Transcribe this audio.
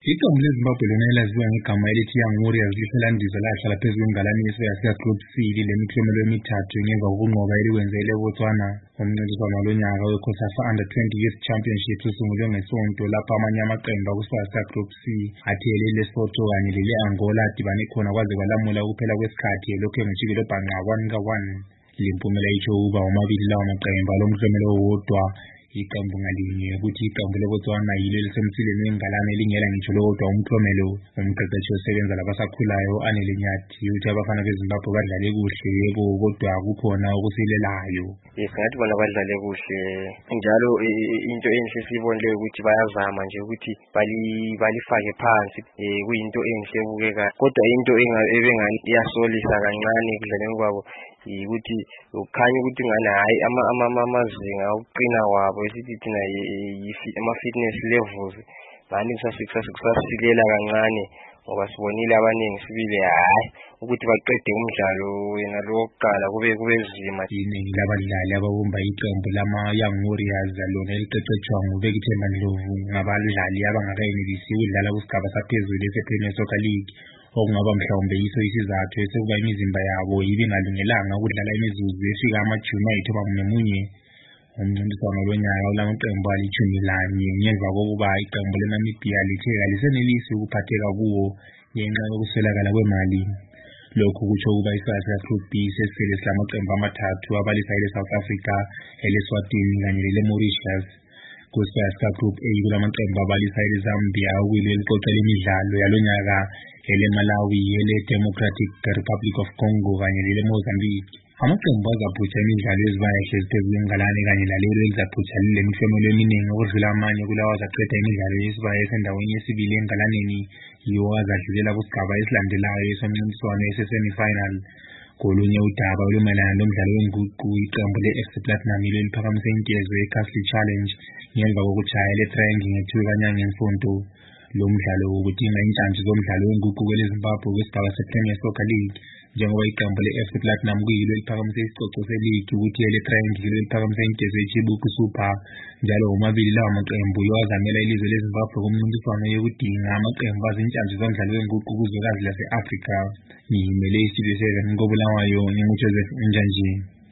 Iqembu leZimbabwe lona elaziwa ngegama elithi Young Warriors liselandiza lahlala phezu kwengalane yase-Group C lemiklomelo emithathu ngemva kokunqoba elikwenzele eBotswana ngomncintiswano walonyaka weCOSAFA Under-20 Youth Championships usungulwe ngeSonto lapho amanye amaqembu akusasa-Group C athe leLesotho kanye lele-Angola adibane khona kwaze kwalamula ukuphela kwesikhathi elokhu engujikilobhanqa 1-1. Limpumela itsho ukuba womabili lawo maqembu alomklomelo owodwa iqembu ngalinye ukuthi iqembu leBotswana yilo elisemthilweni wengalane elingela ngitsho lodwa umklomelo. Umqeqeshi osebenza labasakhulayo u-Anele Nyathi uthi abafana beZimbabwe badlale kuhle yebo kodwa kukhona okusilelayo. Singathi bona badlale kuhle njalo into enhle siyibonile ukuthi bayazama nje ukuthi balifake phansi kuyinto enhle ebukeka kodwa into ebengani iyasolisa kancane ekudlaleni kwabo ukuthi ukhanya ukuthi ngani hayi amazinga okuqina kwabo esithi thina ama-fitness levels ngani kusasilela kancane ngoba sibonile abaningi sibile hayi ukuthi baqede umdlalo wena lokuqala kube nzima. Iningi labadlali ababumba iqembu lama-Young Warriors lona eliqeqetshwa nguBekithemba Ndlovu ngabadlali abangakayenelisi ukudlala kusigaba saphezulu ese-Premier Soccer League okungaba mhlawumbe yiso isizathu esekuba imizimba yabo ibingalungelanga ukudlala imizuzu efika amajuma ayithobamunye. Umncintiswano lonyaka ulamaqembu ali-11 ngemva kokuba iqembu leNamibia lithe kalisenelisi ukuphatheka kuwo ngenxa yokuswelakala kwemali. Lokhu kutsho ukuba isizwe se-Group B sesele silamaqembu amathathu abalisa ele-South Africa, ele-Eswatini kanye lele-Mauritius. Kusizwe se-Group A kulamaqembu abalisa ele-Zambia okuyilo eliqoqela imidlalo yalonyaka, ele-Malawi, ele-Democratic Republic of Congo kanye lele-Mozambique. Amaqembu azaphutsha imidlalo ezibaya hlezi phezu kwengalane kanye lalelo elizaphutsha lemiklomelo eminingi okudlula amanye kulawo azaqeda imidlalo yesibaya esendaweni yesibili engalaneni yiwo azadlulela kusigaba esilandelayo somncintiswano ese-semi-final. Kolunye udaba olumayelana lomdlalo wenguqu iqembu le-FC Platinum yilo eliphakamise inkezo ye-Castle Challenge ngemva kokutshaya le-Triangle nge-2 kanyanga ngeSonto. Lo mdlalo udinga intshantshi zomdlalo wenguqu kweleZimbabwe kwesigaba se-Premier Soccer League njengoba iqembu le-FC Platinum kuyilo eliphakamise isicoco se-league ukuthi ele-Triangle yilo eliphakamise inkezo ye-Chibuku Super njalo womabili lawa maqembu yowazamela ilizwe leZimbabwe kumncintiswano yokudinga amaqembu azintshantshi zomdlalo wenguqu kuzwekazi lase-Afrika. Ngiyimele iStudio 7 koBulawayo nginguJoseph Njanjini.